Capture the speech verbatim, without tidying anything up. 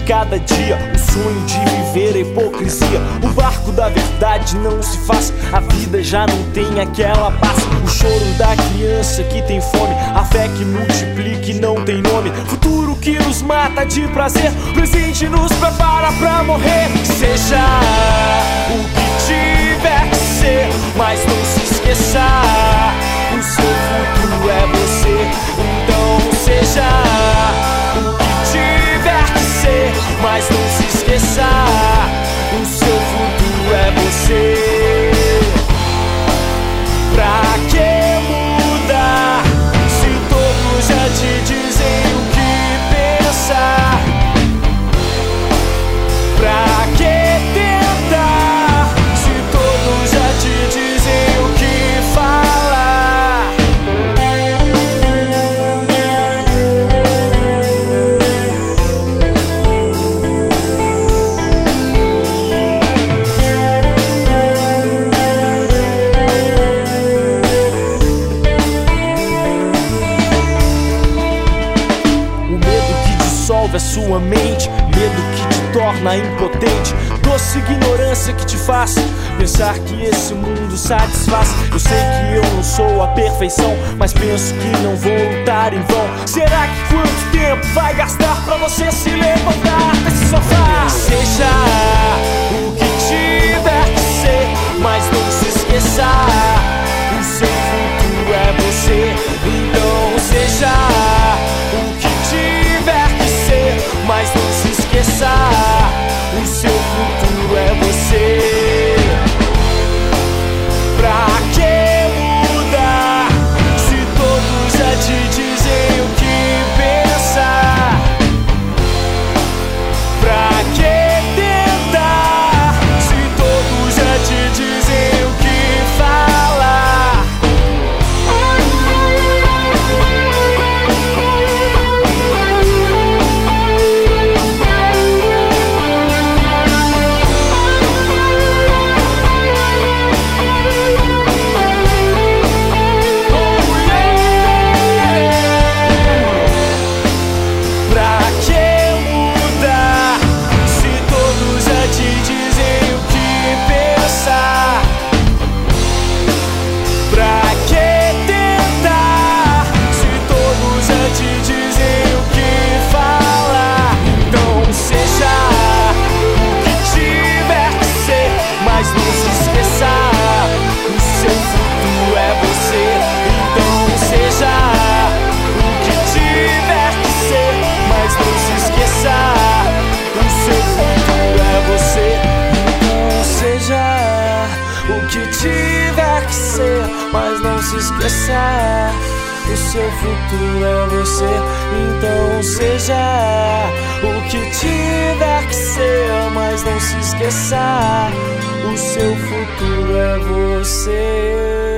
cada dia, o sonho de viver a hipocrisia. O barco da verdade não se faz, a vida já não tem aquela paz. O choro da criança que tem fome, a fé que multiplica e não tem nome. Futuro que nos mata de prazer, presente nos prepara pra morrer. Seja o que tiver que ser, mas não se esqueça, o seu futuro é você. Então seja o que tiver que ser, mas não se esqueça, o seu futuro é você. Pra que mudar se todos já te dizem o que pensar? Pra que tentar se todos já te dizem o que falar? O medo que dissolve a sua mente, medo que te torna impotente, doce ignorância que te faz pensar que esse mundo satisfaz. Eu sei que eu não sou a perfeição, mas penso que não vou lutar em vão. Será que quanto tempo vai gastar pra você se levantar desse sofá? Seja o que tiver que ser, mas não se esqueça, o seu futuro é você. Então seja o que tiver que ser, mas não se esqueça, o seu futuro é você. Pra que mudar se todos já te dizem o que pensar? Pra que tentar se todos já te dizem o que falar? O que tiver que ser, mas não se esqueça, o seu futuro é você. Então seja o que tiver que ser, mas não se esqueça, o seu futuro é você.